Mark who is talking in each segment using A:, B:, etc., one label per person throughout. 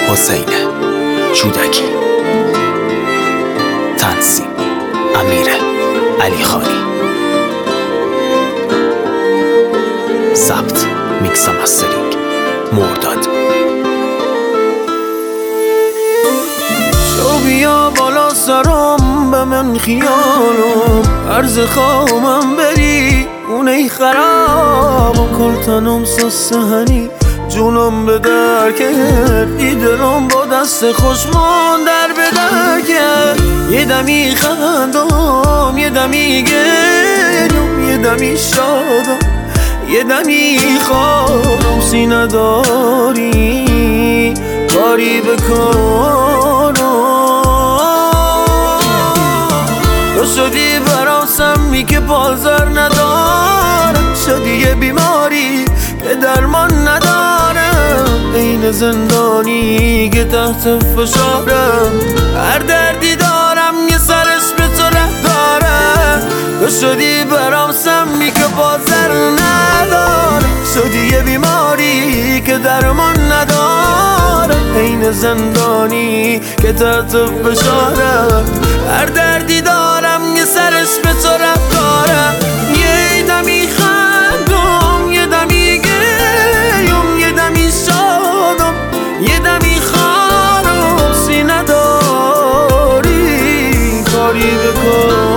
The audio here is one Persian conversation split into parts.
A: حسین جودکی، تنظیم امیر علیخانی، ضبط میکس و مسترینگ مرداد.
B: شو بیا بالا سرم به من خیالم، عرض خواهم بری اونه خرابم، کل تنم سستهنی جونم به در کرد، ای دلم با دست خوشمان در به در کرد. یه دمی خندم، یه دمی گریم، یه دمی شادم، یه دمی خوابم. سینه داری کاری بکنم، تو شدی برام سمی که بازار ندارم، شدی یه بیماری که درمان ندارم، این زندانی که تحت فشارم، هر دردی دارم یه سرش به تو ره دارم. تو شدی برام سمی که بازار ندارم، شدی یه بیماری که درمان ندارم، این زندانی که تحت فشارم، هر دردی دارم یه سرش به تو ره دارم. یه دمی خندم، یه دمی گریم، یه دمی شادم، یه دمی خارم. سینه داری کاری بکنم،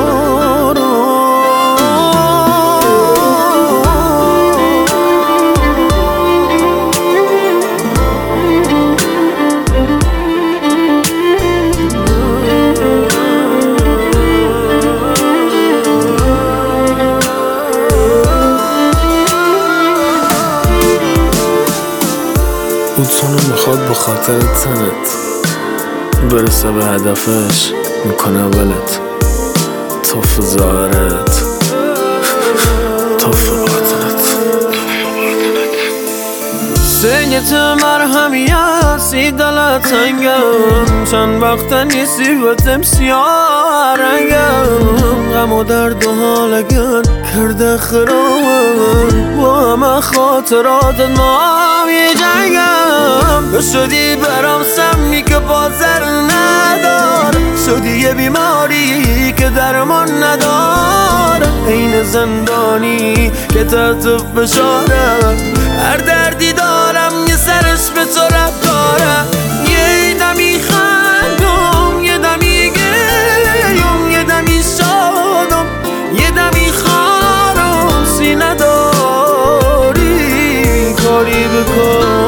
B: اونتونو میخواد به خاطر تنت برسه به هدفش، میکنه ولت توف ظاهرت توف باطنت. سنگت مرهمی هستی دلت تنگم، چند وقتا نیستی و تمسیار رنگم، غم و درد و حالگن کرده خرابم، با همه خاطرات ما هم یه جنگم. تو شدی برام سمی که بازر نداره، شدی یه بیماری که درمان نداره، این زندانی که تحت فشارم، هر دردی دارم یه سرش به تو ره دارم. یه دمی خندم، یه دمی گریم، یه دمی شادم، یه دمی خارم. سینه داری کاری بکن.